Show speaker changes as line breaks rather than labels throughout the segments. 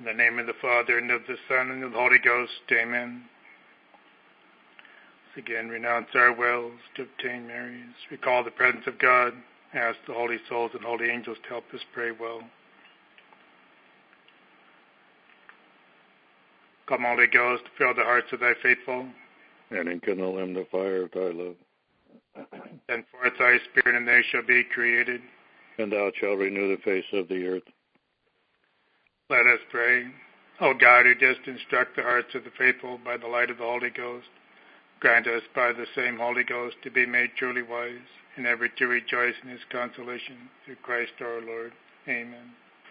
In the name of the Father, and of the Son, and of the Holy Ghost. Amen. Let's again renounce our wills to obtain Mary's. Recall the presence of God. Ask the holy souls and holy angels to help us pray well. Come, Holy Ghost, fill the hearts of thy faithful,
and enkindle them the fire of thy love.
Send forth thy Spirit, and they shall be created.
And thou shalt renew the face of the earth.
Let us pray. O God, who didst instruct the hearts of the faithful by the light of the Holy Ghost, grant us by the same Holy Ghost to be made truly wise, and ever to rejoice in his consolation, through Christ our Lord. Amen.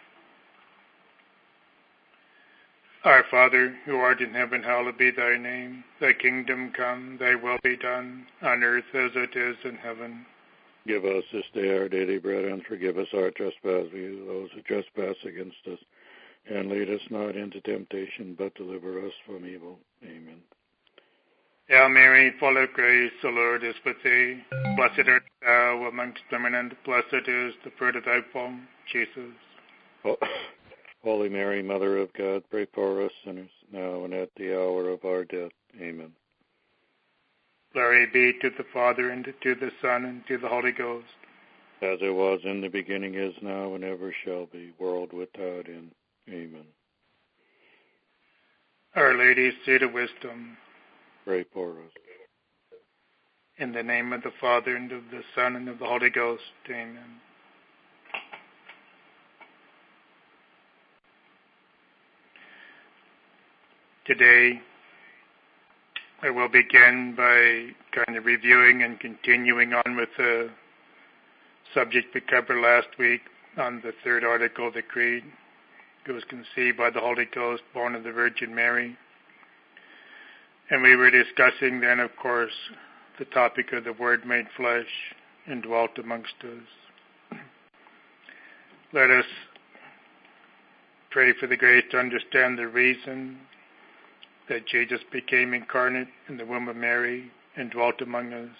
Our Father, who art in heaven, hallowed be thy name. Thy kingdom come, thy will be done, on earth as it is in heaven.
Give us this day our daily bread, and forgive us our trespasses, those who trespass against us. And lead us not into temptation, but deliver us from evil. Amen.
Hail Mary, full of grace, the Lord is with thee. Blessed art thou amongst women, and blessed is the fruit of thy womb, Jesus.
Holy Mary, Mother of God, pray for us sinners, now and at the hour of our death. Amen.
Glory be to the Father, and to the Son, and to the Holy Ghost.
As it was in the beginning, is now, and ever shall be, world without end. Amen.
Our Lady, Seat of Wisdom,
pray for us.
In the name of the Father, and of the Son, and of the Holy Ghost. Amen. Today, I will begin by kind of reviewing and continuing on with the subject we covered last week on the third article of the Creed. It was conceived by the Holy Ghost, born of the Virgin Mary. And we were discussing then, of course, the topic of the Word made flesh and dwelt amongst us. Let us pray for the grace to understand the reason that Jesus became incarnate in the womb of Mary and dwelt among us.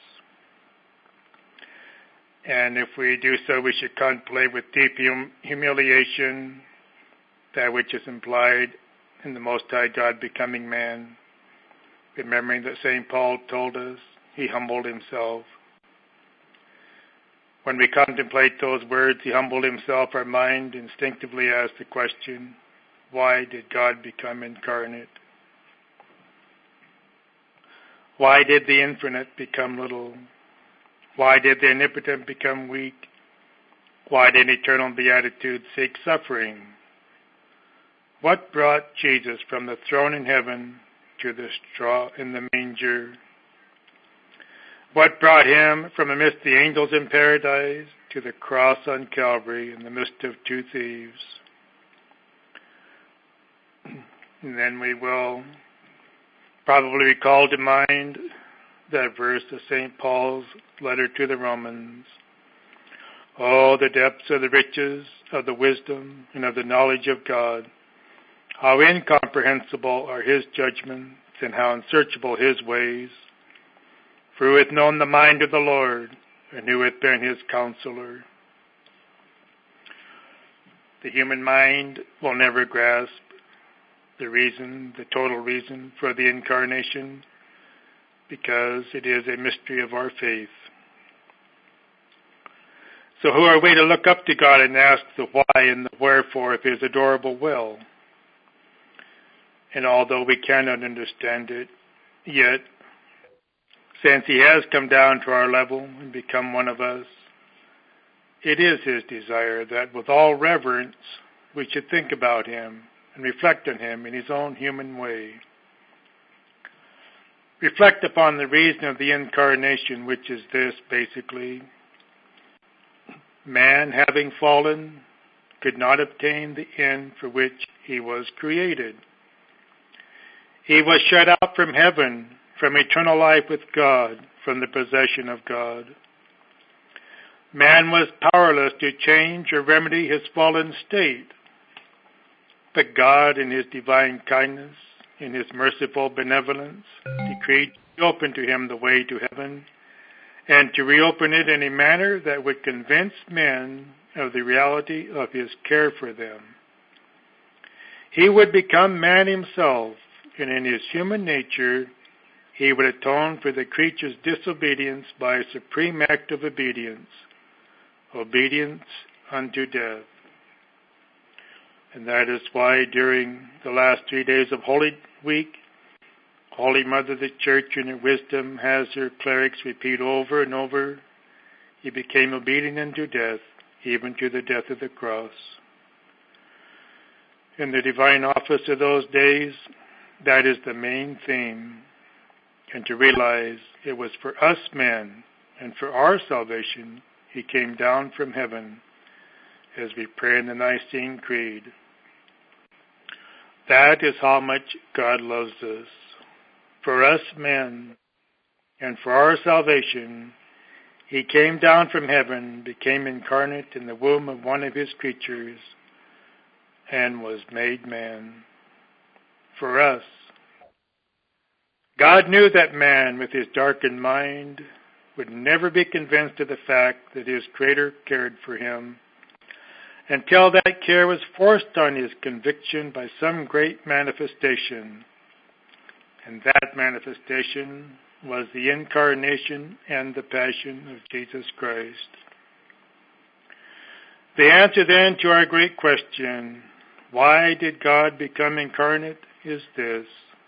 And if we do so, we should contemplate with deep humiliation that which is implied in the Most High God becoming man, remembering that St. Paul told us he humbled himself. When we contemplate those words, he humbled himself, our mind instinctively asks the question, why did God become incarnate? Why did the infinite become little? Why did the omnipotent become weak? Why did eternal beatitude seek suffering? What brought Jesus from the throne in heaven to the straw in the manger? What brought him from amidst the angels in paradise to the cross on Calvary in the midst of two thieves? And then we will probably recall to mind that verse of St. Paul's letter to the Romans. Oh, the depths of the riches of the wisdom and of the knowledge of God. How incomprehensible are his judgments, and how unsearchable his ways. For who hath known the mind of the Lord, and who hath been his counselor? The human mind will never grasp the reason, the total reason for the incarnation, because it is a mystery of our faith. So who are we to look up to God and ask the why and the wherefore of his adorable will? And although we cannot understand it, yet, since he has come down to our level and become one of us, it is his desire that with all reverence we should think about him and reflect on him in his own human way. Reflect upon the reason of the incarnation, which is this, basically. Man, having fallen, could not obtain the end for which he was created. He was shut out from heaven, from eternal life with God, from the possession of God. Man was powerless to change or remedy his fallen state. But God, in his divine kindness, in his merciful benevolence, decreed to open to him the way to heaven, and to reopen it in a manner that would convince men of the reality of his care for them. He would become man himself, and in his human nature, he would atone for the creature's disobedience by a supreme act of obedience unto death. And that is why during the last 3 days of Holy Week, Holy Mother of the Church in her wisdom has her clerics repeat over and over, he became obedient unto death, even to the death of the cross. In the divine office of those days, that is the main theme, and to realize it was for us men and for our salvation he came down from heaven, as we pray in the Nicene Creed. That is how much God loves us. For us men and for our salvation, he came down from heaven, became incarnate in the womb of one of his creatures, and was made man. For us. God knew that man, with his darkened mind, would never be convinced of the fact that his Creator cared for him, until that care was forced on his conviction by some great manifestation. And that manifestation was the incarnation and the passion of Jesus Christ. The answer then to our great question, why did God become incarnate, is this.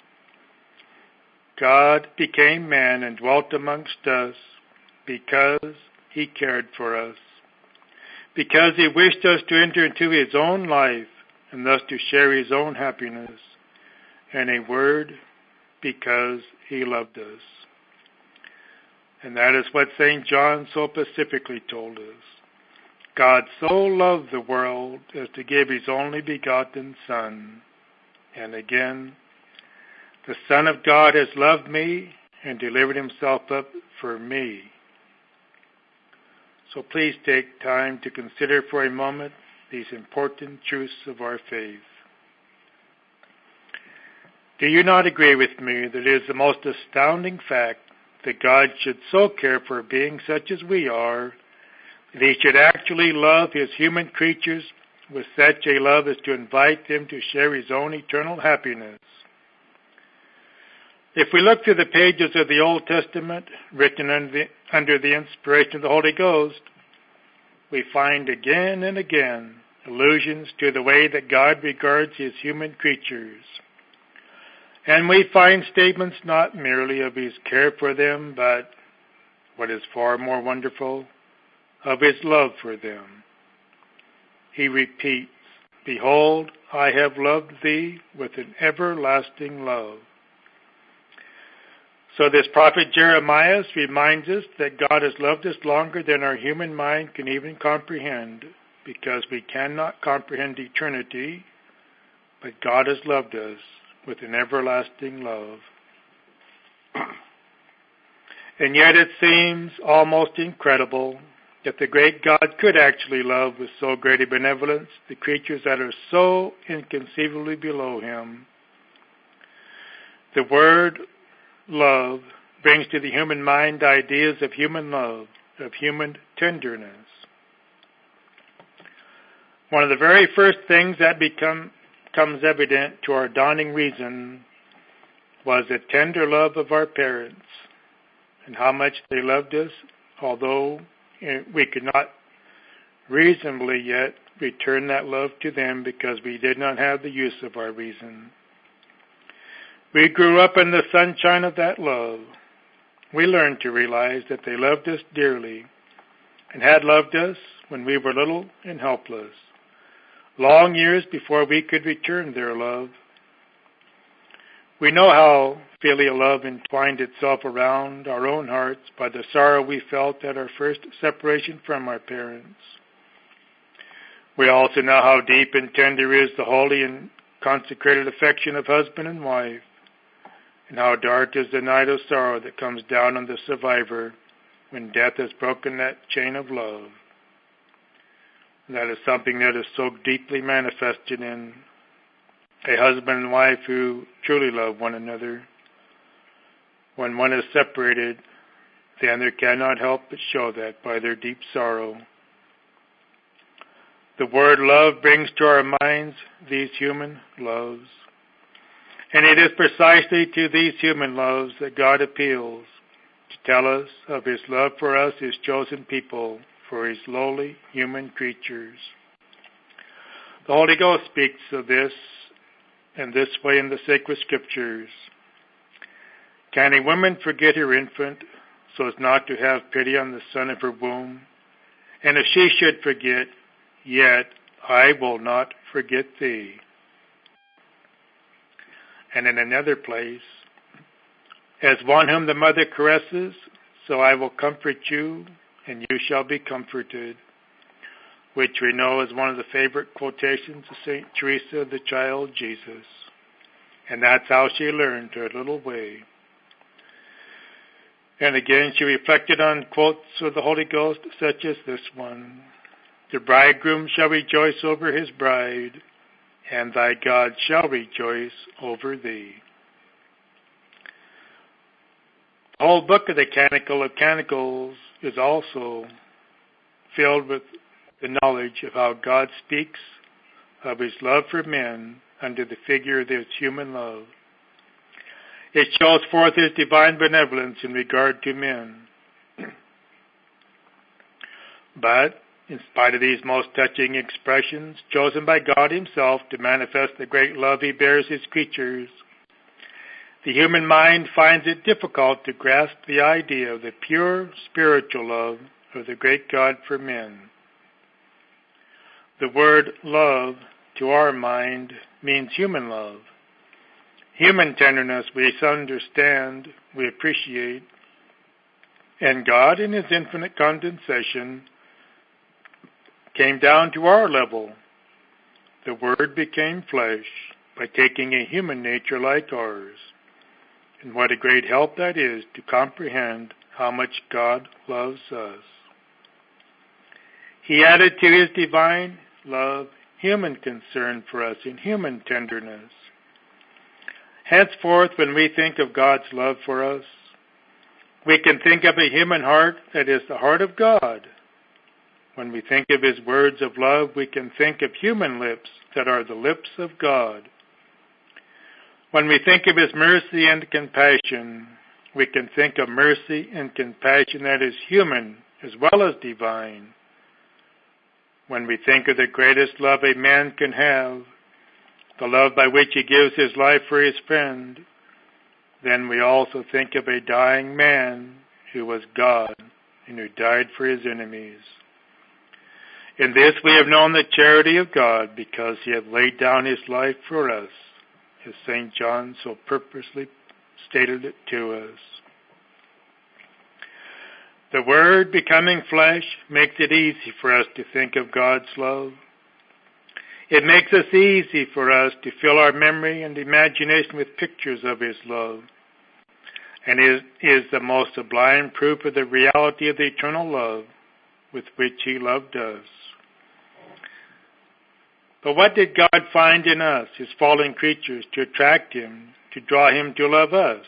God became man and dwelt amongst us because he cared for us, because he wished us to enter into his own life and thus to share his own happiness. And a word, because he loved us. And that is what St. John so pacifically told us. God so loved the world as to give his only begotten Son. And again, the Son of God has loved me and delivered himself up for me. So please take time to consider for a moment these important truths of our faith. Do you not agree with me that it is the most astounding fact that God should so care for a being such as we are, that he should actually love his human creatures with such a love as to invite them to share his own eternal happiness? If we look through the pages of the Old Testament, written under the inspiration of the Holy Ghost, we find again and again allusions to the way that God regards his human creatures. And we find statements not merely of his care for them, but, what is far more wonderful, of his love for them. He repeats, "Behold, I have loved thee with an everlasting love." So this prophet Jeremiah reminds us that God has loved us longer than our human mind can even comprehend, because we cannot comprehend eternity, but God has loved us with an everlasting love. And yet it seems almost incredible that the great God could actually love with so great a benevolence the creatures that are so inconceivably below him. The word love brings to the human mind ideas of human love, of human tenderness. One of the very first things that becomes evident to our dawning reason was the tender love of our parents and how much they loved us, although we could not reasonably yet return that love to them because we did not have the use of our reason. We grew up in the sunshine of that love. We learned to realize that they loved us dearly and had loved us when we were little and helpless, long years before we could return their love. We know how filial love entwined itself around our own hearts by the sorrow we felt at our first separation from our parents. We also know how deep and tender is the holy and consecrated affection of husband and wife, and how dark is the night of sorrow that comes down on the survivor when death has broken that chain of love. That is something that is so deeply manifested in a husband and wife who truly love one another. When one is separated, the other cannot help but show that by their deep sorrow. The word love brings to our minds these human loves. And it is precisely to these human loves that God appeals to tell us of His love for us, His chosen people, for His lowly human creatures. The Holy Ghost speaks of this in this way in the sacred scriptures. Can a woman forget her infant so as not to have pity on the son of her womb? And if she should forget, yet I will not forget thee. And in another place, as one whom the mother caresses, so I will comfort you, and you shall be comforted, which we know is one of the favorite quotations of St. Teresa of the Child Jesus. And that's how she learned her little way. And again, she reflected on quotes of the Holy Ghost, such as this one. The bridegroom shall rejoice over his bride, and thy God shall rejoice over thee. The whole book of the Canticle of Canticles is also filled with the knowledge of how God speaks of His love for men under the figure of His human love. It shows forth His divine benevolence in regard to men. But, in spite of these most touching expressions, chosen by God Himself to manifest the great love He bears His creatures, the human mind finds it difficult to grasp the idea of the pure spiritual love of the great God for men. The word love, to our mind, means human love. Human tenderness we understand, we appreciate, and God, in His infinite condescension, came down to our level. The Word became flesh by taking a human nature like ours. And what a great help that is to comprehend how much God loves us. He added to His divine love human concern for us in human tenderness. Henceforth, when we think of God's love for us, we can think of a human heart that is the heart of God. When we think of His words of love, we can think of human lips that are the lips of God. When we think of His mercy and compassion, we can think of mercy and compassion that is human as well as divine. When we think of the greatest love a man can have, the love by which he gives his life for his friend, then we also think of a dying man who was God and who died for his enemies. In this we have known the charity of God, because He hath laid down His life for us, as St. John so purposely stated it to us. The Word becoming flesh makes it easy for us to think of God's love. It makes it easy for us to fill our memory and imagination with pictures of His love, and it is the most sublime proof of the reality of the eternal love with which He loved us. But what did God find in us, His fallen creatures, to attract Him, to draw Him to love us?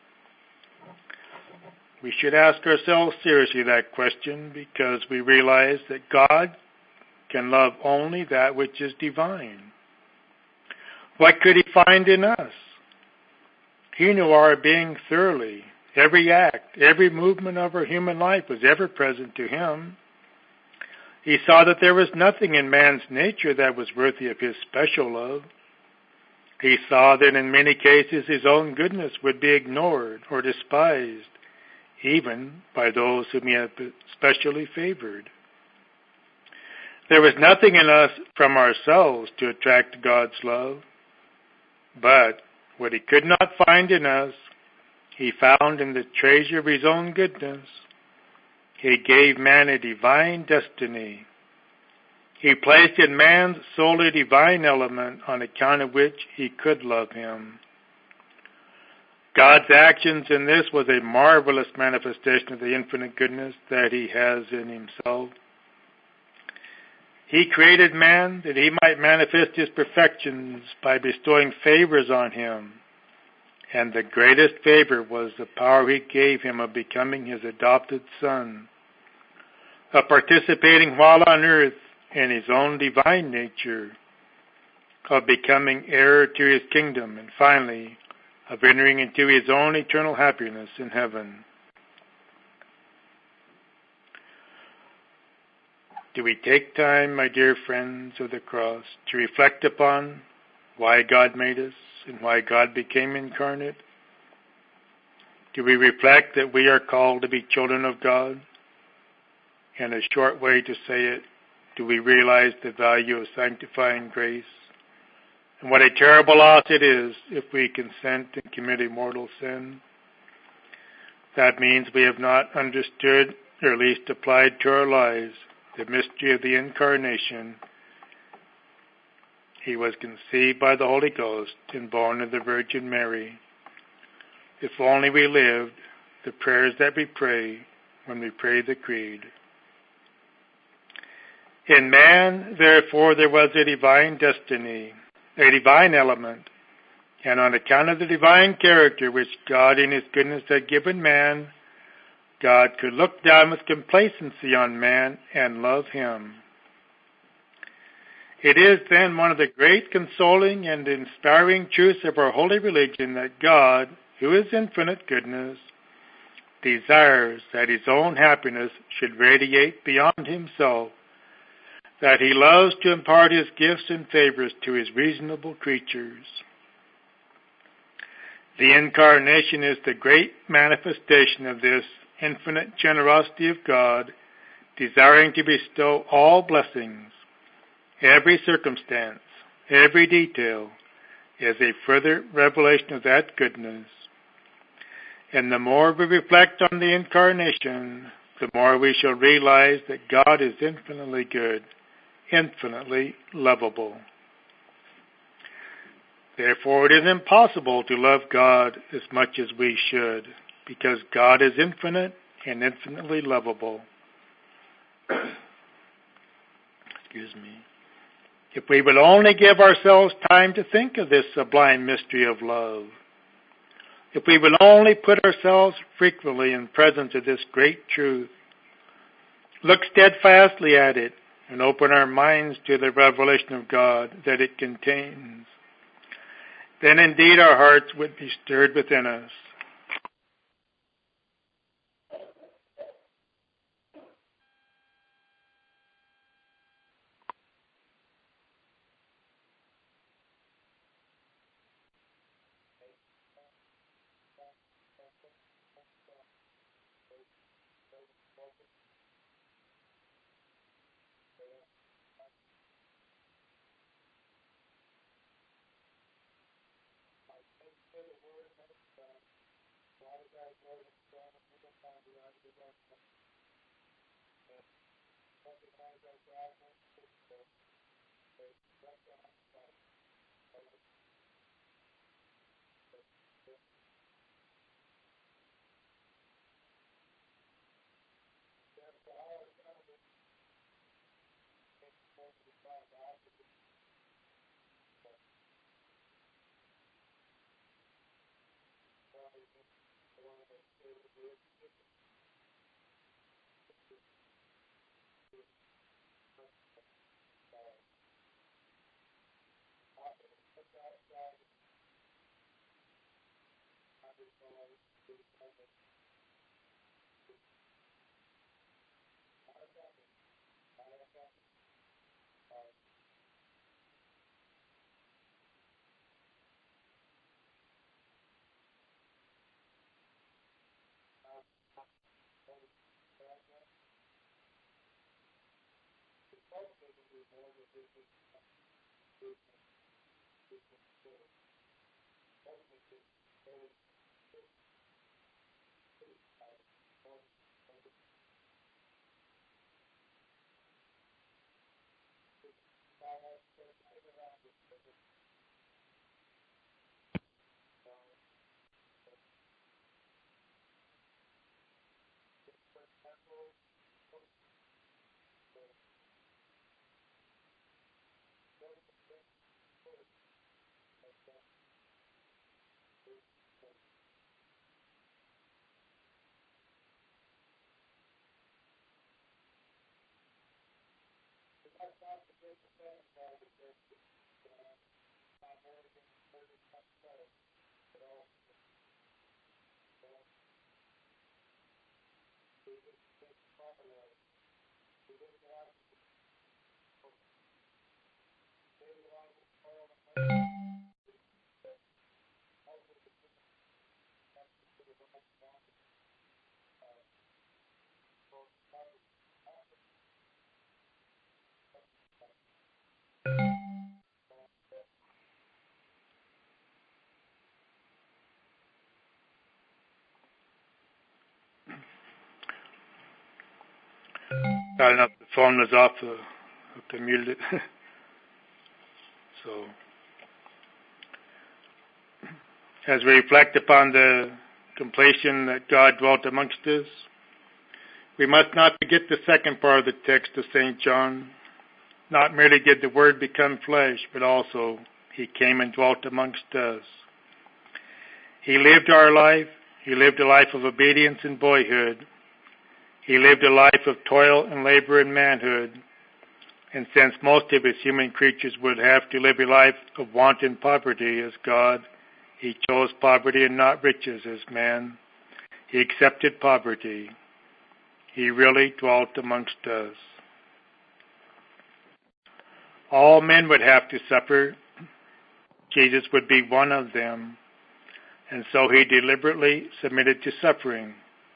We should ask ourselves seriously that question, because we realize that God can love only that which is divine. What could He find in us? He knew our being thoroughly. Every act, every movement of our human life was ever present to Him. He saw that there was nothing in man's nature that was worthy of His special love. He saw that in many cases His own goodness would be ignored or despised, even by those whom He had specially favored. There was nothing in us from ourselves to attract God's love, but what He could not find in us, He found in the treasure of His own goodness. He gave man a divine destiny. He placed in man's soul a divine element on account of which he could love Him. God's actions in this was a marvelous manifestation of the infinite goodness that He has in Himself. He created man that He might manifest His perfections by bestowing favors on him. And the greatest favor was the power He gave him of becoming His adopted son, of participating while on earth in his own divine nature, of becoming heir to his kingdom, and finally, of entering into his own eternal happiness in heaven. Do we take time, my dear friends of the cross, to reflect upon why God made us and why God became incarnate? Do we reflect that we are called to be children of God? In a short way to say it, do we realize the value of sanctifying grace? And what a terrible loss it is if we consent and commit a mortal sin. That means we have not understood, or at least applied to our lives, the mystery of the Incarnation. He was conceived by the Holy Ghost and born of the Virgin Mary. If only we lived the prayers that we pray when we pray the Creed. In man, therefore, there was a divine destiny, a divine element, and on account of the divine character which God in his goodness had given man, God could look down with complacency on man and love him. It is then one of the great consoling and inspiring truths of our holy religion that God, who is infinite goodness, desires that his own happiness should radiate beyond himself, that he loves to impart his gifts and favors to his reasonable creatures. The Incarnation is the great manifestation of this infinite generosity of God, desiring to bestow all blessings. Every circumstance, every detail is a further revelation of that goodness. And the more we reflect on the Incarnation, the more we shall realize that God is infinitely good, infinitely lovable. Therefore, it is impossible to love God as much as we should, because God is infinite and infinitely lovable. Excuse me. If we would only give ourselves time to think of this sublime mystery of love, if we would only put ourselves frequently in presence of this great truth, look steadfastly at it, and open our minds to the revelation of God that it contains, then indeed our hearts would be stirred within us. I don't know if the phone was off the muted. So, as we reflect upon the completion that God dwelt amongst us, we must not forget the second part of the text of St. John. Not merely did the Word become flesh, but also He came and dwelt amongst us. He lived our life. He lived a life of obedience in boyhood. He lived a life of toil and labor in manhood. And since most of His human creatures would have to live a life of want and poverty as God, He chose poverty and not riches as man. He accepted poverty. He really dwelt amongst us. All men would have to suffer. Jesus would be one of them. And so He deliberately submitted to suffering.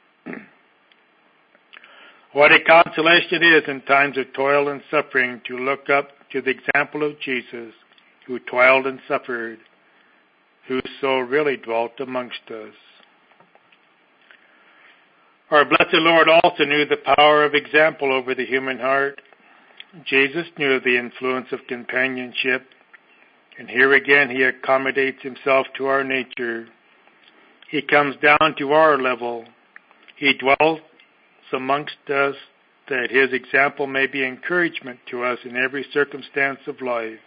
What a consolation it is in times of toil and suffering to look up to the example of Jesus, who toiled and suffered, who so really dwelt amongst us. Our blessed Lord also knew the power of example over the human heart. Jesus knew the influence of companionship, and here again He accommodates Himself to our nature. He comes down to our level. He dwells amongst us that His example may be encouragement to us in every circumstance of life.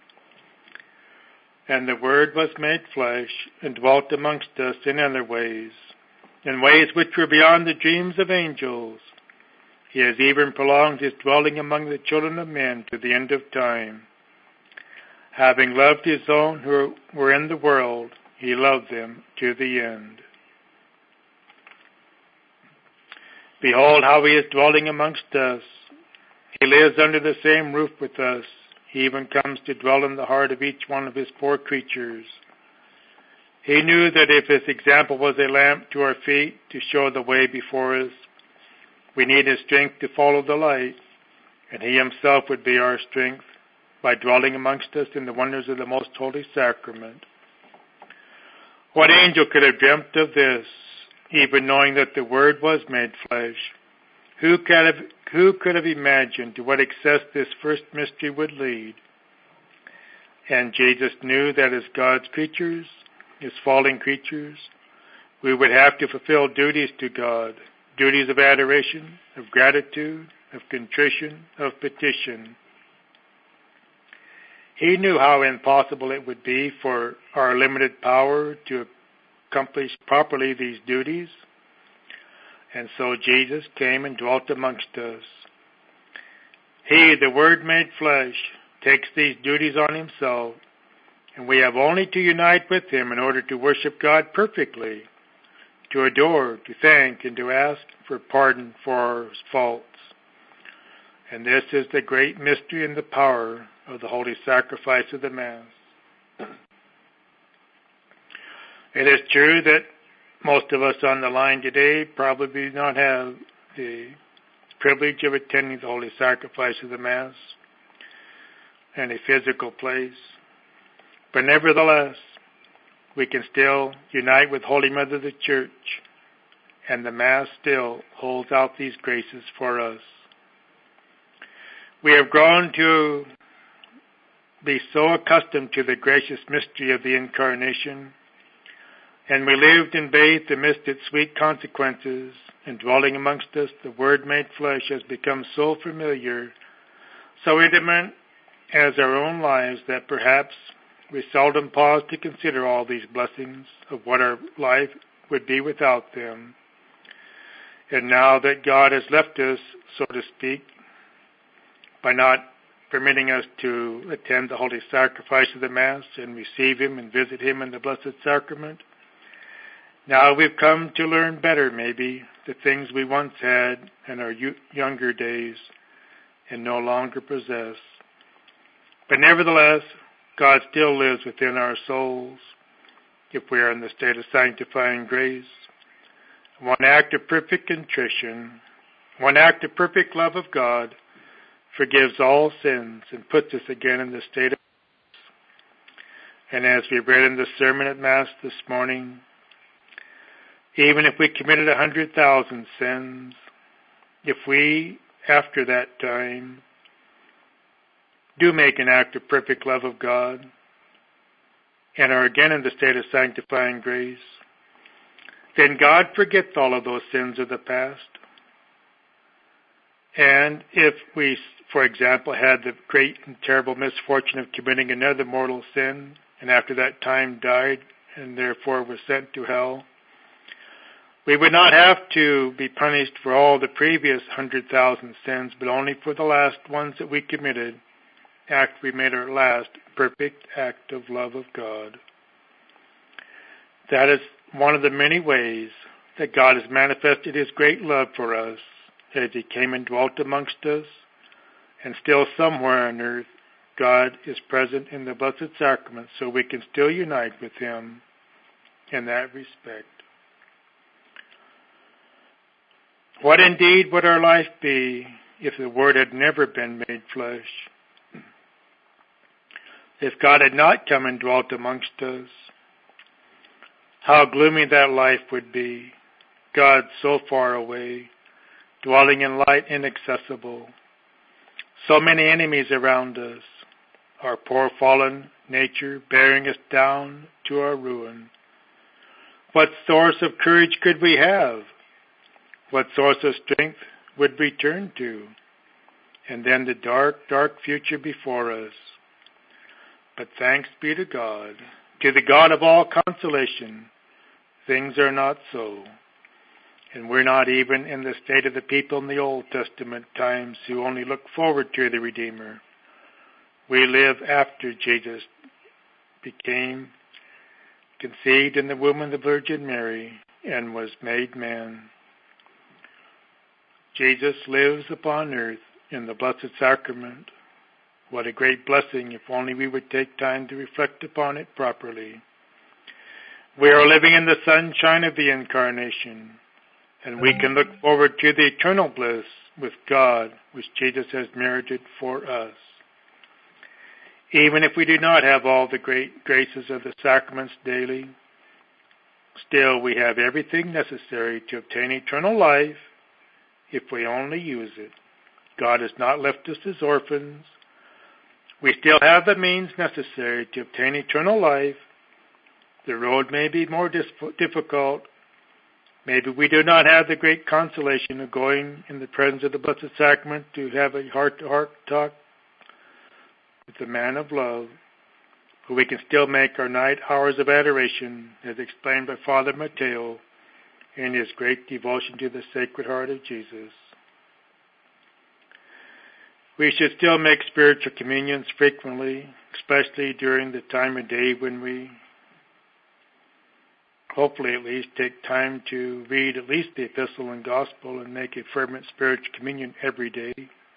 And the Word was made flesh and dwelt amongst us in other ways, in ways which were beyond the dreams of angels. He has even prolonged His dwelling among the children of men to the end of time. Having loved His own who were in the world, He loved them to the end. Behold how He is dwelling amongst us. He lives under the same roof with us. He even comes to dwell in the heart of each one of His poor creatures. He knew that if His example was a lamp to our feet to show the way before us, we need His strength to follow the light, and He Himself would be our strength by dwelling amongst us in the wonders of the most holy sacrament. What angel could have dreamt of this, even knowing that the Word was made flesh? Who could have imagined to what excess this first mystery would lead? And Jesus knew that as God's creatures, His fallen creatures, we would have to fulfill duties to God, duties of adoration, of gratitude, of contrition, of petition. He knew how impossible it would be for our limited power to accomplish properly these duties. And so Jesus came and dwelt amongst us. He, the Word made flesh, takes these duties on Himself, and we have only to unite with Him in order to worship God perfectly, to adore, to thank, and to ask for pardon for our faults. And this is the great mystery and the power of the holy sacrifice of the Mass. It is true that most of us on the line today probably do not have the privilege of attending the holy sacrifice of the Mass in a physical place. But nevertheless, we can still unite with Holy Mother the Church, and the Mass still holds out these graces for us. We have grown to be so accustomed to the gracious mystery of the Incarnation, and we lived and bathed amidst its sweet consequences, and dwelling amongst us, the Word made flesh has become so familiar, so intimate as our own lives, that perhaps we seldom pause to consider all these blessings of what our life would be without them. And now that God has left us, so to speak, by not permitting us to attend the holy sacrifice of the Mass and receive Him and visit Him in the Blessed Sacrament, Now we've come to learn better, maybe, the things we once had in our younger days and no longer possess. But nevertheless, God still lives within our souls if we are in the state of sanctifying grace. One act of perfect contrition, one act of perfect love of God forgives all sins and puts us again in the state of grace. And as we read in the sermon at Mass this morning, even if we committed 100,000 sins, if we, after that time, do make an act of perfect love of God and are again in the state of sanctifying grace, then God forgets all of those sins of the past. And if we, for example, had the great and terrible misfortune of committing another mortal sin, and after that time died, and therefore were sent to hell, we would not have to be punished for all the previous 100,000 sins, but only for the last ones that we committed after we made our last perfect act of love of God. That is one of the many ways that God has manifested His great love for us as He came and dwelt amongst us, and still somewhere on earth God is present in the Blessed Sacrament, so we can still unite with Him in that respect. What indeed would our life be if the Word had never been made flesh? If God had not come and dwelt amongst us, how gloomy that life would be. God so far away, dwelling in light inaccessible. So many enemies around us. Our poor fallen nature bearing us down to our ruin. What source of courage could we have? What source of strength would we turn to? And then the dark, dark future before us. But thanks be to God, to the God of all consolation, things are not so. And we're not even in the state of the people in the Old Testament times who only look forward to the Redeemer. We live after Jesus became conceived in the womb of the Virgin Mary and was made man. Jesus lives upon earth in the Blessed Sacrament. What a great blessing if only we would take time to reflect upon it properly. We are living in the sunshine of the Incarnation, and we can look forward to the eternal bliss with God, which Jesus has merited for us. Even if we do not have all the great graces of the sacraments daily, still we have everything necessary to obtain eternal life if we only use it. God has not left us as orphans. We still have the means necessary to obtain eternal life. The road may be more difficult. Maybe we do not have the great consolation of going in the presence of the Blessed Sacrament to have a heart-to-heart talk with the man of love. But we can still make our night hours of adoration, as explained by Father Mateo in his great devotion to the Sacred Heart of Jesus. We should still make spiritual communions frequently, especially during the time of day when we hopefully at least take time to read at least the Epistle and Gospel and make a fervent spiritual communion every day.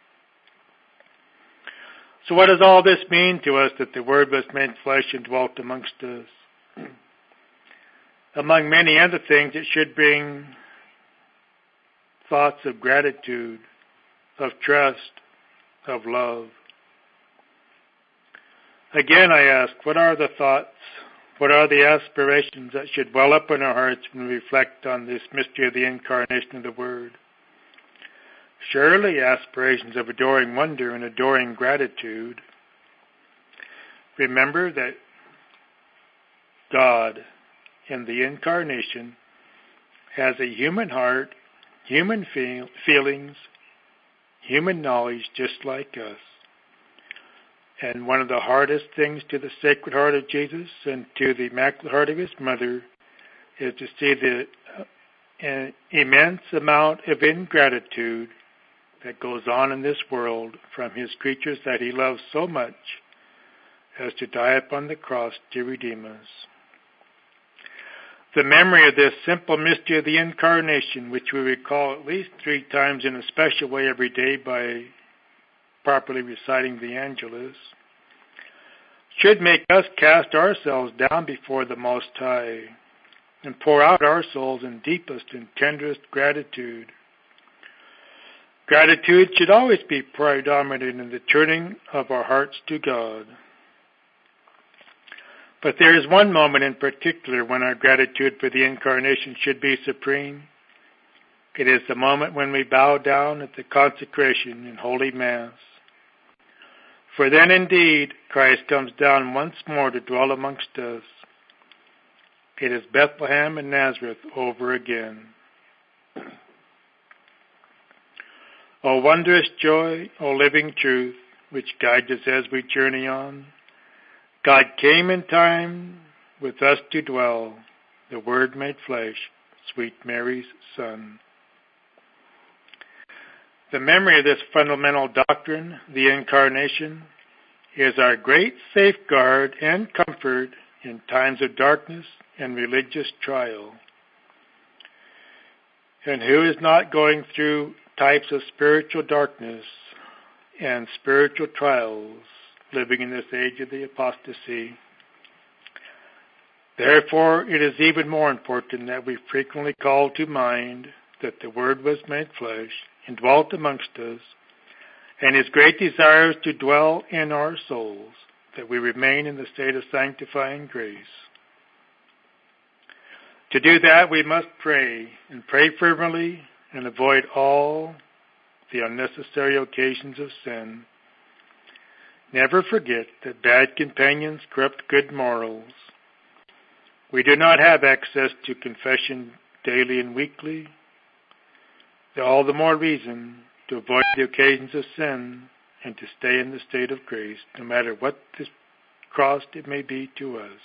So what does all this mean to us that the Word was made flesh and dwelt amongst us? Among many other things, it should bring thoughts of gratitude, of trust, of love. Again, I ask, what are the thoughts, what are the aspirations that should well up in our hearts when we reflect on this mystery of the incarnation of the Word? Surely aspirations of adoring wonder and adoring gratitude. Remember that God in the incarnation has a human heart, human feelings, human knowledge just like us. And one of the hardest things to the Sacred Heart of Jesus and to the Immaculate Heart of His Mother is to see the immense amount of ingratitude that goes on in this world from His creatures that He loves so much as to die upon the cross to redeem us. The memory of this simple mystery of the Incarnation, which we recall at least 3 times in a special way every day by properly reciting the Angelus, should make us cast ourselves down before the Most High and pour out our souls in deepest and tenderest gratitude. Gratitude should always be predominant in the turning of our hearts to God. But there is one moment in particular when our gratitude for the Incarnation should be supreme. It is the moment when we bow down at the consecration in Holy Mass. For then indeed Christ comes down once more to dwell amongst us. It is Bethlehem and Nazareth over again. O wondrous joy, O living truth, which guides us as we journey on. God came in time with us to dwell, the Word made flesh, sweet Mary's Son. The memory of this fundamental doctrine, the Incarnation, is our great safeguard and comfort in times of darkness and religious trial. And who is not going through types of spiritual darkness and spiritual trials living in this age of the apostasy? Therefore, it is even more important that we frequently call to mind that the Word was made flesh and dwelt amongst us, and His great desire is to dwell in our souls, that we remain in the state of sanctifying grace. To do that, we must pray, and pray fervently, and avoid all the unnecessary occasions of sin. Never forget that bad companions corrupt good morals. We do not have access to confession daily and weekly. All the more reason to avoid the occasions of sin and to stay in the state of grace, no matter what the cost it may be to us.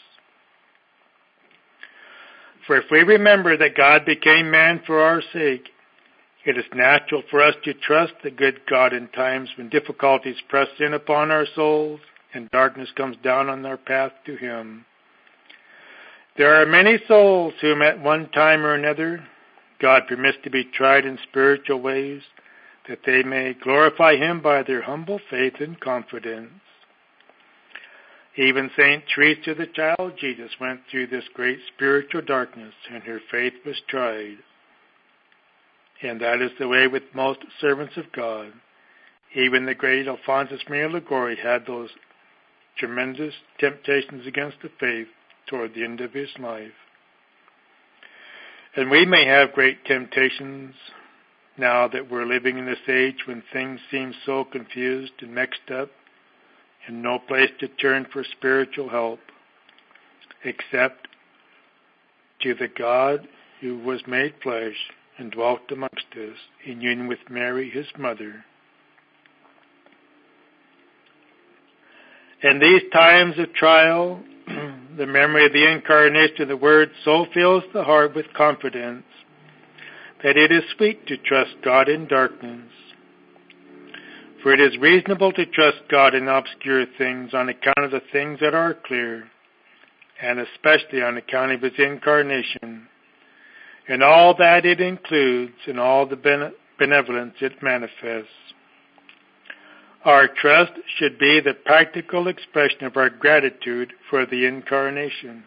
For if we remember that God became man for our sake, it is natural for us to trust the good God in times when difficulties press in upon our souls and darkness comes down on our path to Him. There are many souls whom at one time or another God permits to be tried in spiritual ways, that they may glorify Him by their humble faith and confidence. Even St. Teresa, the child Jesus, went through this great spiritual darkness, and her faith was tried. And that is the way with most servants of God. Even the great Alphonsus Maria Liguori had those tremendous temptations against the faith toward the end of his life. And we may have great temptations now that we're living in this age when things seem so confused and mixed up, and no place to turn for spiritual help except to the God who was made flesh and dwelt amongst us in union with Mary, His mother. In these times of trial, the memory of the Incarnation of the Word so fills the heart with confidence that it is sweet to trust God in darkness. For it is reasonable to trust God in obscure things on account of the things that are clear, and especially on account of His Incarnation, and all that it includes, and all the benevolence it manifests. Our trust should be the practical expression of our gratitude for the Incarnation.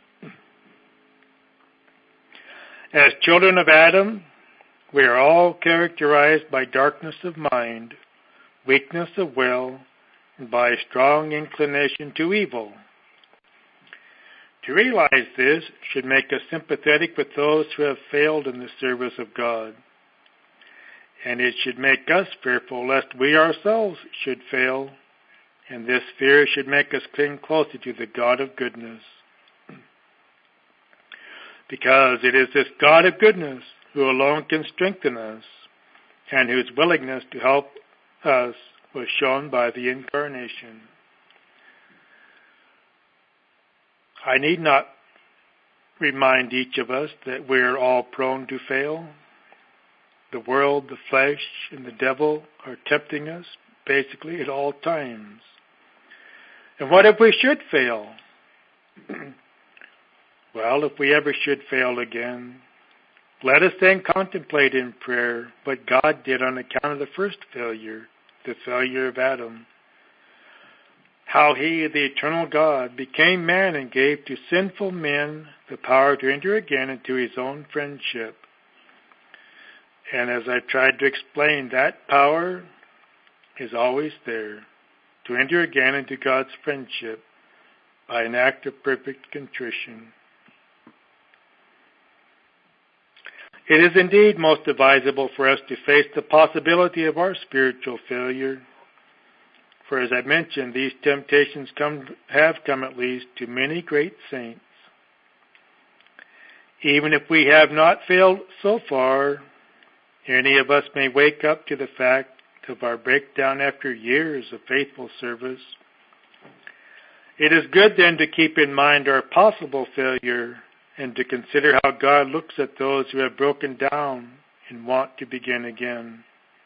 As children of Adam, we are all characterized by darkness of mind, weakness of will, and by a strong inclination to evil. To realize this should make us sympathetic with those who have failed in the service of God, and it should make us fearful lest we ourselves should fail, and this fear should make us cling closer to the God of goodness. Because it is this God of goodness who alone can strengthen us, and whose willingness to help us was shown by the Incarnation. I need not remind each of us that we are all prone to fail. The world, the flesh, and the devil are tempting us basically at all times. And what if we should fail? Well, if we ever should fail again, let us then contemplate in prayer what God did on account of the first failure, the failure of Adam. How he, the eternal God, became man and gave to sinful men the power to enter again into his own friendship. And as I've tried to explain, that power is always there, to enter again into God's friendship by an act of perfect contrition. It is indeed most advisable for us to face the possibility of our spiritual failure. For as I mentioned, these temptations have come at least to many great saints. Even if we have not failed so far, any of us may wake up to the fact of our breakdown after years of faithful service. It is good then to keep in mind our possible failure and to consider how God looks at those who have broken down and want to begin again.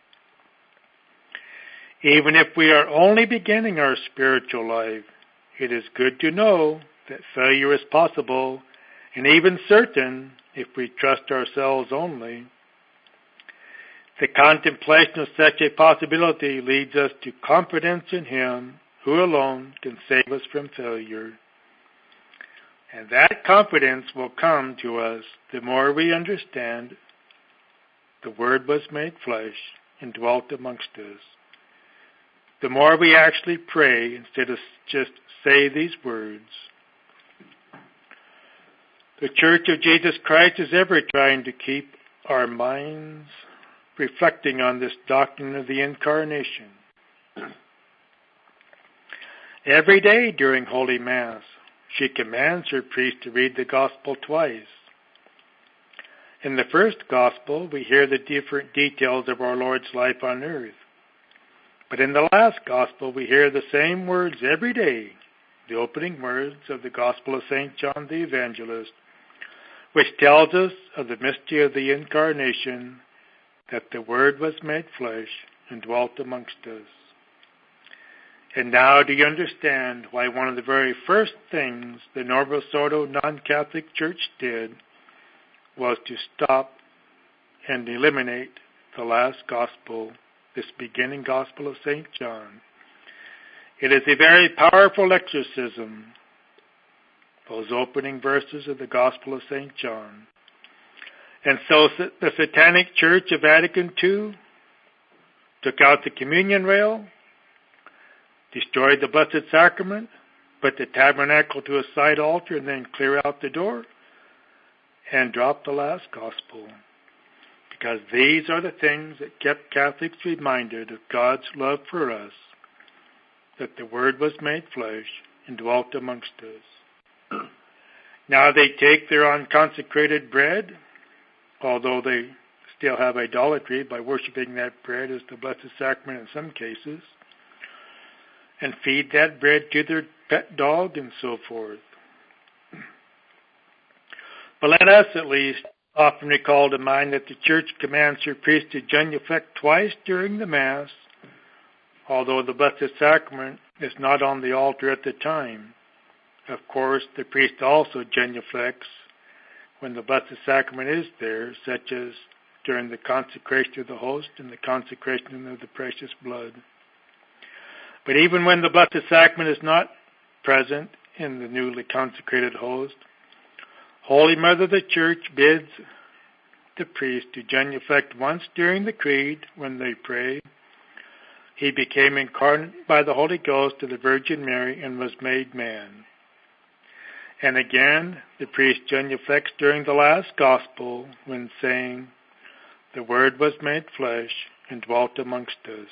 Even if we are only beginning our spiritual life, it is good to know that failure is possible and even certain if we trust ourselves only. The contemplation of such a possibility leads us to confidence in Him who alone can save us from failure. And that confidence will come to us the more we understand the Word was made flesh and dwelt amongst us. The more we actually pray instead of just say these words. The Church of Jesus Christ is ever trying to keep our minds reflecting on this doctrine of the Incarnation. Every day during Holy Mass, she commands her priest to read the Gospel twice. In the first Gospel, we hear the different details of our Lord's life on earth. But in the last Gospel, we hear the same words every day, the opening words of the Gospel of St. John the Evangelist, which tells us of the mystery of the Incarnation, that the Word was made flesh and dwelt amongst us. And now do you understand why one of the very first things the Novus Ordo non-Catholic Church did was to stop and eliminate the last Gospel, this beginning Gospel of St. John. It is a very powerful exorcism, those opening verses of the Gospel of St. John. And so the Satanic Church of Vatican II took out the communion rail, destroyed the Blessed Sacrament, put the tabernacle to a side altar, and then clear out the door, and dropped the last Gospel. Because these are the things that kept Catholics reminded of God's love for us, that the Word was made flesh and dwelt amongst us. Now they take their unconsecrated bread, although they still have idolatry by worshiping that bread as the Blessed Sacrament in some cases, and feed that bread to their pet dog and so forth. But let us at least often recall to mind that the Church commands her priest to genuflect twice during the Mass, although the Blessed Sacrament is not on the altar at the time. Of course, the priest also genuflects when the Blessed Sacrament is there, such as during the consecration of the host and the consecration of the precious blood. But even when the Blessed Sacrament is not present in the newly consecrated host, Holy Mother of the Church bids the priest to genuflect once during the Creed when they pray, "He became incarnate by the Holy Ghost to the Virgin Mary and was made man." And again, the priest genuflects during the last Gospel when saying, "The Word was made flesh and dwelt amongst us."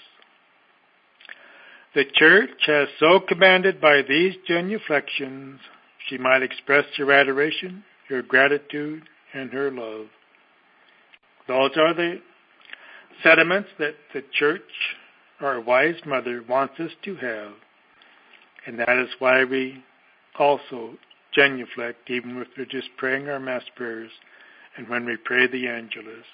The Church has so commanded by these genuflections, she might express her adoration, her gratitude, and her love. Those are the sentiments that the Church, our wise Mother, wants us to have. And that is why we also genuflect, even if we're just praying our Mass prayers and when we pray the Angelus.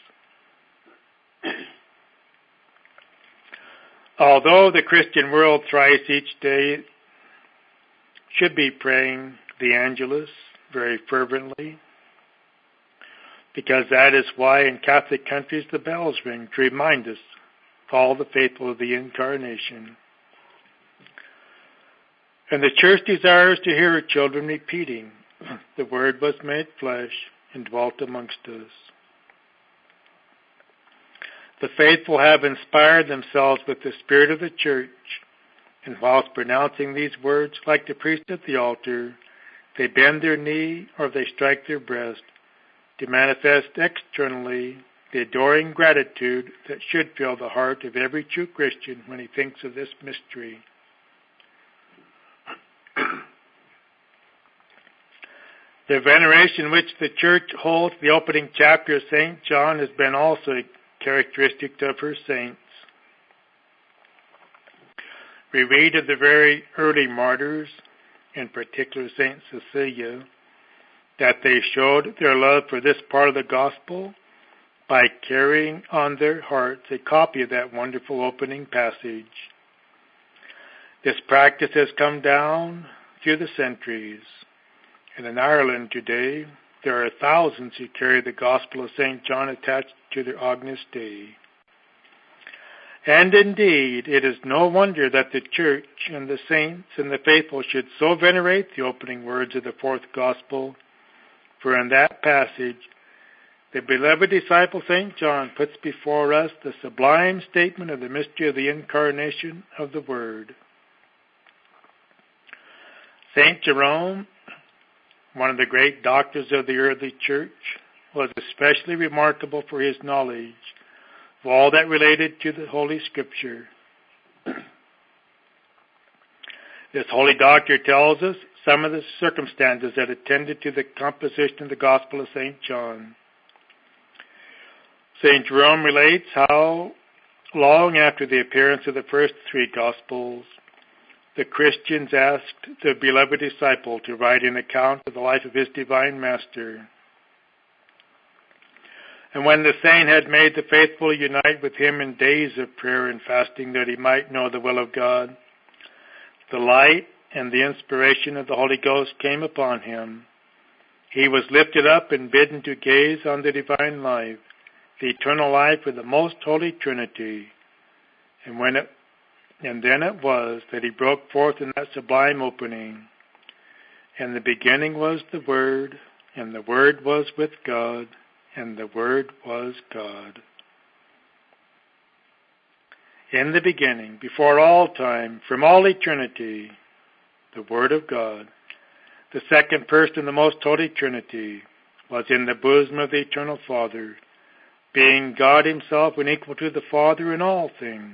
Although the Christian world thrice each day should be praying the Angelus, very fervently, because that is why in Catholic countries the bells ring to remind us, all the faithful of the Incarnation. And the Church desires to hear her children repeating, the Word was made flesh and dwelt amongst us. The faithful have inspired themselves with the Spirit of the Church, and whilst pronouncing these words, like the priest at the altar, they bend their knee or they strike their breast to manifest externally the adoring gratitude that should fill the heart of every true Christian when he thinks of this mystery. The veneration which the Church holds the opening chapter of St. John has been also characteristic of her saints. We read of the very early martyrs, in particular St. Cecilia, that they showed their love for this part of the gospel by carrying on their hearts a copy of that wonderful opening passage. This practice has come down through the centuries, and in Ireland today there are thousands who carry the Gospel of St. John attached to their Agnus Dei. And indeed, it is no wonder that the Church and the saints and the faithful should so venerate the opening words of the fourth Gospel, for in that passage, the beloved disciple St. John puts before us the sublime statement of the mystery of the Incarnation of the Word. St. Jerome, one of the great doctors of the early Church, was especially remarkable for his knowledge of all that related to the Holy Scripture. This holy doctor tells us some of the circumstances that attended to the composition of the Gospel of St. John. St. Jerome relates how, long after the appearance of the first three Gospels, the Christians asked the beloved disciple to write an account of the life of his divine Master. And when the saint had made the faithful unite with him in days of prayer and fasting that he might know the will of God, the light and the inspiration of the Holy Ghost came upon him. He was lifted up and bidden to gaze on the divine life, the eternal life of the most holy Trinity. And then it was that he broke forth in that sublime opening. And the beginning was the Word, and the Word was with God, and the Word was God. In the beginning, before all time, from all eternity, the Word of God, the second person of the most holy Trinity, was in the bosom of the eternal Father, being God himself and equal to the Father in all things.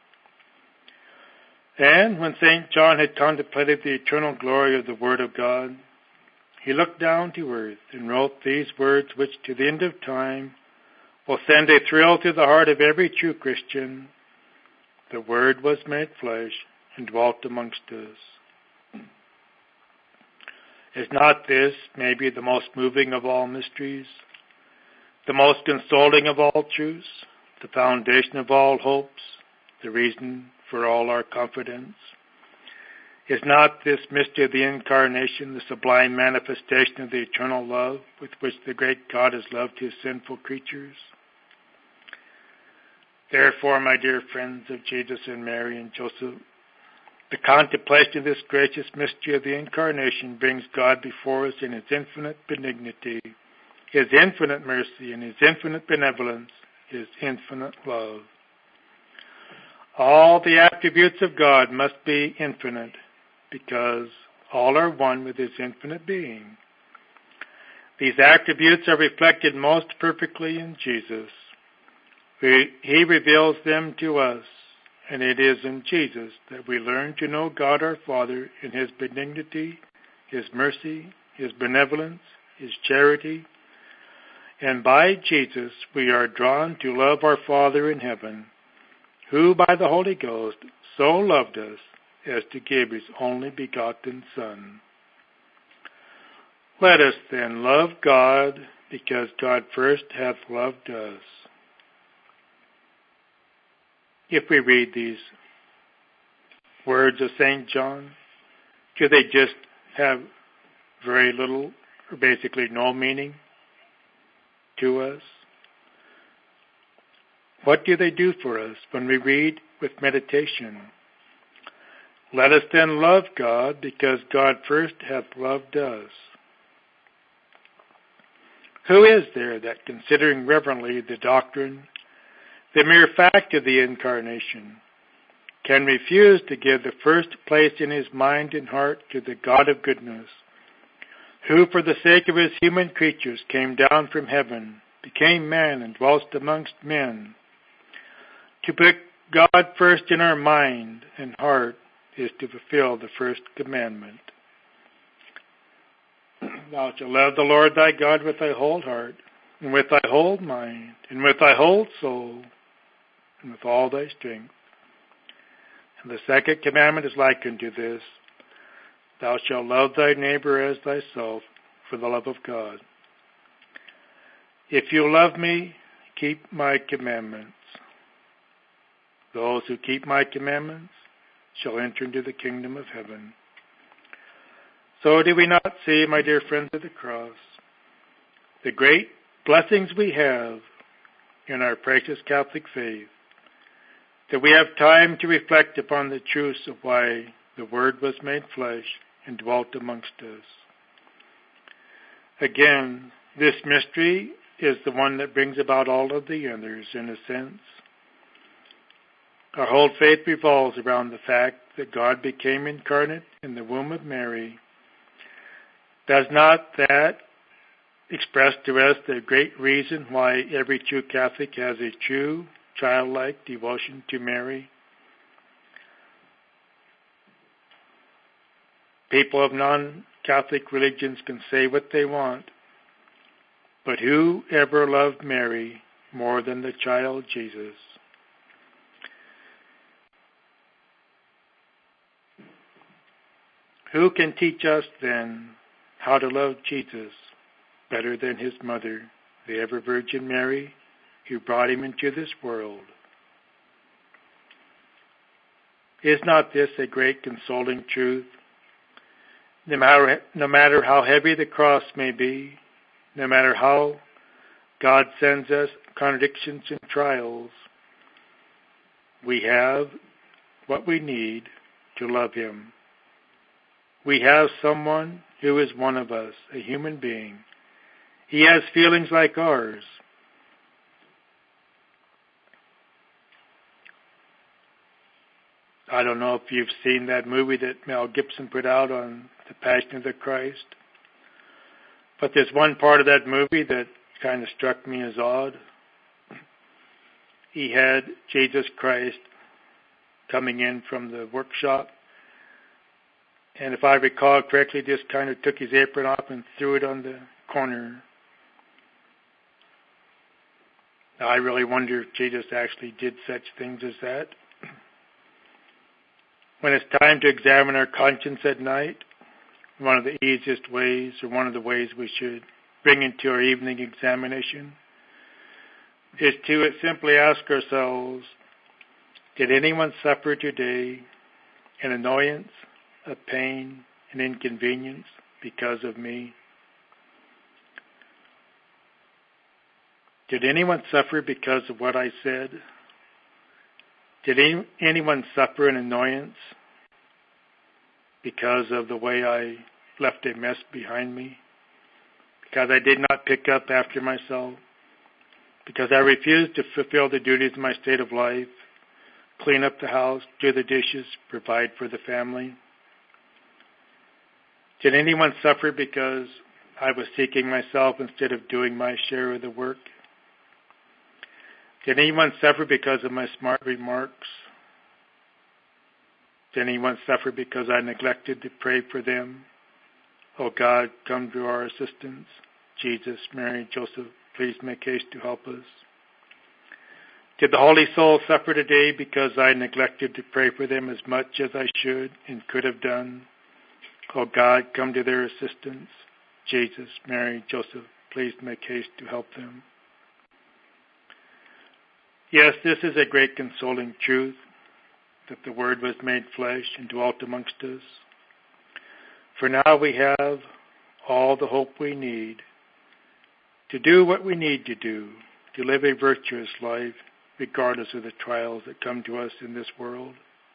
And when St. John had contemplated the eternal glory of the Word of God, he looked down to earth and wrote these words which to the end of time will send a thrill through the heart of every true Christian. The Word was made flesh and dwelt amongst us. Is not this maybe the most moving of all mysteries, the most consoling of all truths, the foundation of all hopes, the reason for all our confidence? Is not this mystery of the Incarnation the sublime manifestation of the eternal love with which the great God has loved his sinful creatures? Therefore, my dear friends of Jesus and Mary and Joseph, the contemplation of this gracious mystery of the Incarnation brings God before us in his infinite benignity, his infinite mercy, and his infinite benevolence, his infinite love. All the attributes of God must be infinite, because all are one with his infinite being. These attributes are reflected most perfectly in Jesus. He reveals them to us, and it is in Jesus that we learn to know God our Father in his benignity, his mercy, his benevolence, his charity, and by Jesus we are drawn to love our Father in heaven, who by the Holy Ghost so loved us as to give his only begotten Son. Let us then love God, because God first hath loved us. If we read these words of St. John, do they just have very little or basically no meaning to us. What do they do for us when we read with meditation? Let us then love God, because God first hath loved us. Who is there that, considering reverently the doctrine, the mere fact of the incarnation, can refuse to give the first place in his mind and heart to the God of goodness, who for the sake of his human creatures came down from heaven, became man, and dwelt amongst men? To put God first in our mind and heart is to fulfill the first commandment. Thou shalt love the Lord thy God with thy whole heart, and with thy whole mind, and with thy whole soul, and with all thy strength. And the second commandment is like unto this: Thou shalt love thy neighbor as thyself, for the love of God. If you love me, keep my commandments. Those who keep my commandments shall enter into the kingdom of heaven. So do we not see, my dear friends of the cross, the great blessings we have in our precious Catholic faith, that we have time to reflect upon the truths of why the Word was made flesh and dwelt amongst us. Again, this mystery is the one that brings about all of the others, in a sense. Our whole faith revolves around the fact that God became incarnate in the womb of Mary. Does not that express to us the great reason why every true Catholic has a true, childlike devotion to Mary? People of non-Catholic religions can say what they want, but who ever loved Mary more than the child Jesus? Who can teach us, then, how to love Jesus better than his mother, the ever-Virgin Mary, who brought him into this world? Is not this a great consoling truth? No matter how heavy the cross may be, no matter how God sends us contradictions and trials, we have what we need to love him. We have someone who is one of us, a human being. He has feelings like ours. I don't know if you've seen that movie that Mel Gibson put out on the Passion of the Christ, but there's one part of that movie that kind of struck me as odd. He had Jesus Christ coming in from the workshop, and if I recall correctly, just kind of took his apron off and threw it on the corner. Now, I really wonder if Jesus actually did such things as that. When it's time to examine our conscience at night, one of the easiest ways, or one of the ways we should bring into our evening examination, is to simply ask ourselves, did anyone suffer today an annoyance, a pain, an inconvenience because of me? Did anyone suffer because of what I said? Did anyone suffer an annoyance because of the way I left a mess behind me? Because I did not pick up after myself? Because I refused to fulfill the duties of my state of life, clean up the house, do the dishes, provide for the family? Did anyone suffer because I was seeking myself instead of doing my share of the work? Did anyone suffer because of my smart remarks? Did anyone suffer because I neglected to pray for them? Oh God, come to our assistance. Jesus, Mary, Joseph, please make haste to help us. Did the Holy Soul suffer today because I neglected to pray for them as much as I should and could have done? Oh God, come to their assistance. Jesus, Mary, Joseph, please make haste to help them. Yes, this is a great consoling truth, that the Word was made flesh and dwelt amongst us. For now we have all the hope we need to do what we need to do, to live a virtuous life, regardless of the trials that come to us in this world.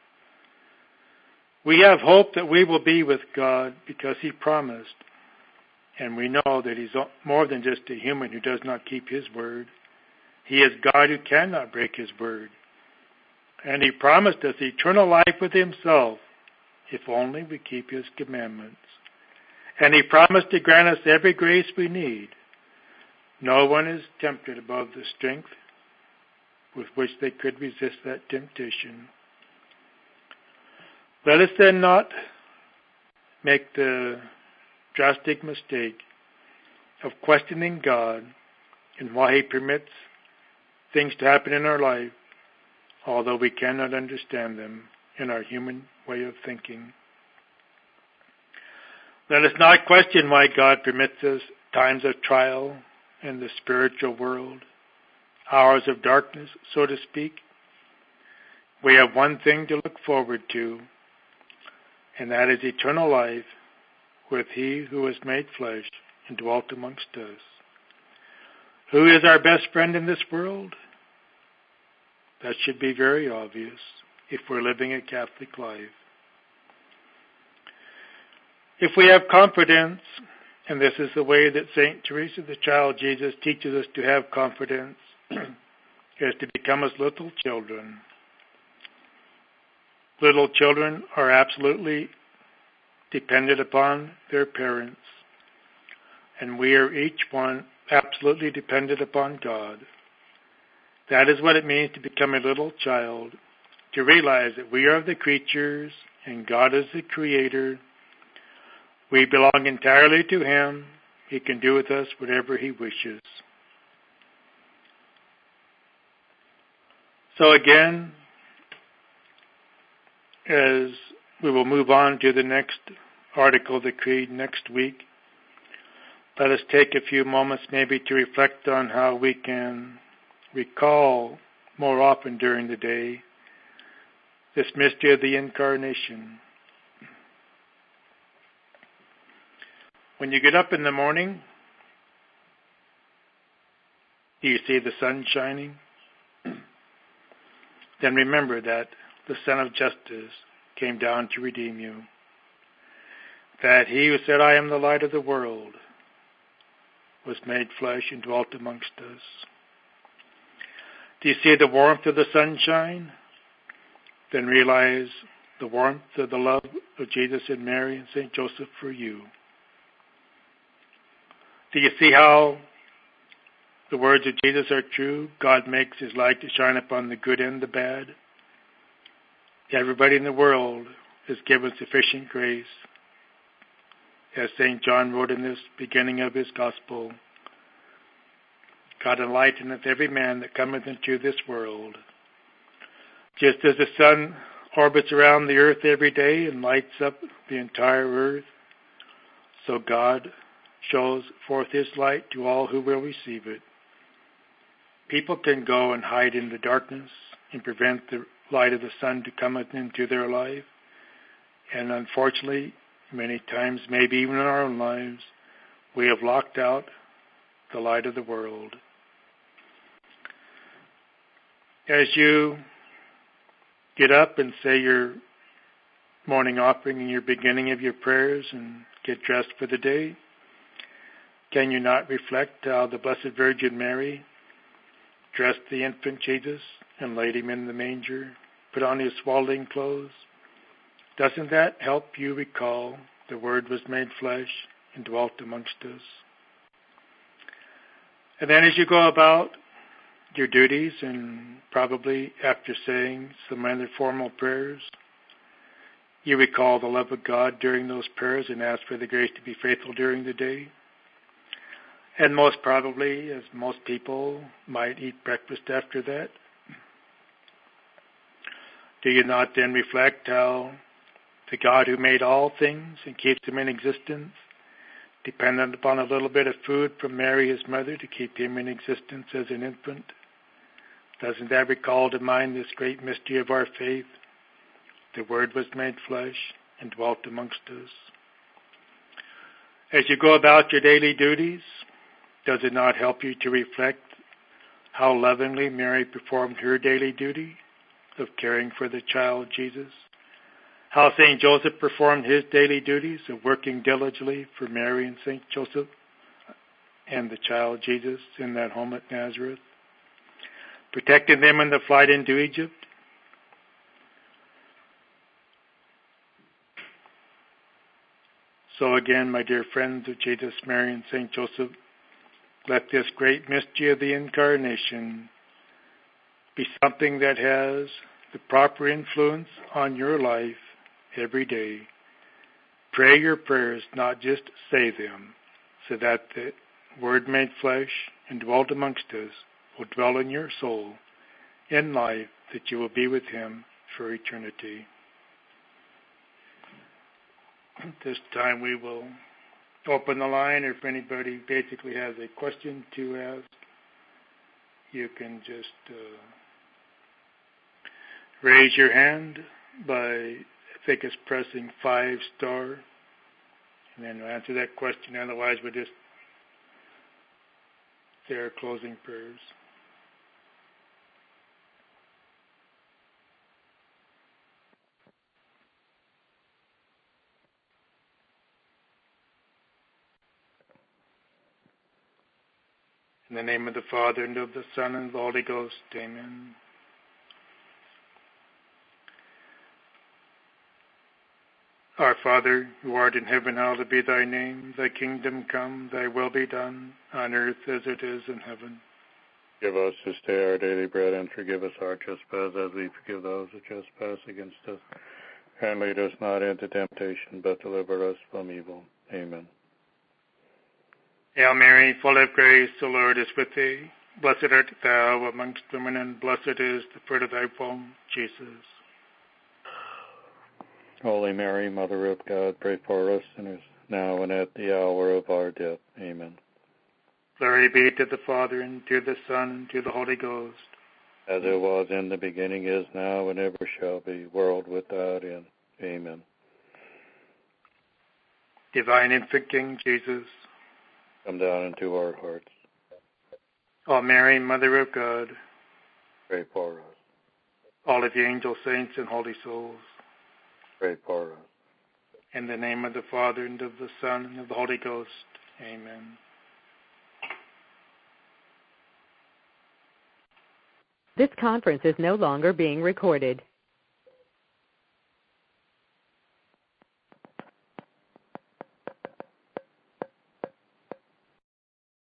We have hope that we will be with God because He promised, and we know that He's more than just a human who does not keep His word. He is God who cannot break His word. And He promised us eternal life with Himself if only we keep His commandments. And He promised to grant us every grace we need. No one is tempted above the strength with which they could resist that temptation. Let us then not make the drastic mistake of questioning God and why He permits things to happen in our life, although we cannot understand them in our human way of thinking. Let us not question why God permits us times of trial in the spiritual world, hours of darkness, so to speak. We have one thing to look forward to, and that is eternal life with He who was made flesh and dwelt amongst us. Who is our best friend in this world? That should be very obvious if we're living a Catholic life. If we have confidence, and this is the way that St. Teresa, the child Jesus, teaches us to have confidence, is to become as little children. Little children are absolutely dependent upon their parents, and we are each one absolutely dependent upon God. That is what it means to become a little child, to realize that we are the creatures and God is the creator. We belong entirely to Him. He can do with us whatever He wishes. So again, as we will move on to the next article of the Creed next week, let us take a few moments maybe to reflect on how we can recall more often during the day this mystery of the Incarnation. When you get up in the morning, do you see the sun shining? Then remember that the Son of Justice came down to redeem you. That He who said, "I am the light of the world," was made flesh and dwelt amongst us. Do you see the warmth of the sunshine? Then realize the warmth of the love of Jesus and Mary and St. Joseph for you. Do you see how the words of Jesus are true? God makes His light to shine upon the good and the bad. Everybody in the world is given sufficient grace. As St. John wrote in this beginning of his gospel, God enlighteneth every man that cometh into this world. Just as the sun orbits around the earth every day and lights up the entire earth, so God shows forth His light to all who will receive it. People can go and hide in the darkness and prevent the light of the sun to come into their life. And unfortunately, many times, maybe even in our own lives, we have locked out the light of the world. As you get up and say your morning offering and your beginning of your prayers and get dressed for the day, can you not reflect how the Blessed Virgin Mary dressed the infant Jesus and laid Him in the manger, put on His swaddling clothes? Doesn't that help you recall the Word was made flesh and dwelt amongst us? And then as you go about your duties, and probably after saying some other formal prayers, you recall the love of God during those prayers and ask for the grace to be faithful during the day. And most probably, as most people, might eat breakfast after that. Do you not then reflect how the God who made all things and keeps them in existence, dependent upon a little bit of food from Mary, His mother, to keep Him in existence as an infant? Doesn't that recall to mind this great mystery of our faith? The Word was made flesh and dwelt amongst us. As you go about your daily duties, does it not help you to reflect how lovingly Mary performed her daily duty of caring for the child Jesus? How St. Joseph performed his daily duties of working diligently for Mary and St. Joseph and the child Jesus in that home at Nazareth, protecting them in the flight into Egypt? So again, my dear friends of Jesus, Mary, and St. Joseph, let this great mystery of the Incarnation be something that has the proper influence on your life every day. Pray your prayers, not just say them, so that the Word made flesh and dwelt amongst us will dwell in your soul in life, that you will be with Him for eternity. At this time we will open the line. If anybody basically has a question to ask, you can just raise your hand by, I think it's pressing 5*, and then we'll answer that question. Otherwise, we'll just say our closing prayers. In the name of the Father, and of the Son, and of the Holy Ghost. Amen. Our Father, who art in heaven, hallowed be thy name. Thy kingdom come, thy will be done, on earth as it is in heaven.
Give us this day our daily bread, and forgive us our trespasses, as we forgive those who trespass against us. And lead us not into temptation, but deliver us from evil. Amen.
Hail Mary, full of grace, the Lord is with thee. Blessed art thou amongst women, and blessed is the fruit of thy womb, Jesus.
Holy Mary, Mother of God, pray for us sinners, now and at the hour of our death. Amen.
Glory be to the Father, and to the Son, and to the Holy Ghost.
As it was in the beginning, is now, and ever shall be, world without end. Amen.
Divine Infant King Jesus,
come down into our hearts.
O Mary, Mother of God,
pray for us.
All of the angel saints and holy souls,
pray for us.
In the name of the Father, and of the Son, and of the Holy Ghost. Amen.
This conference is no longer being recorded.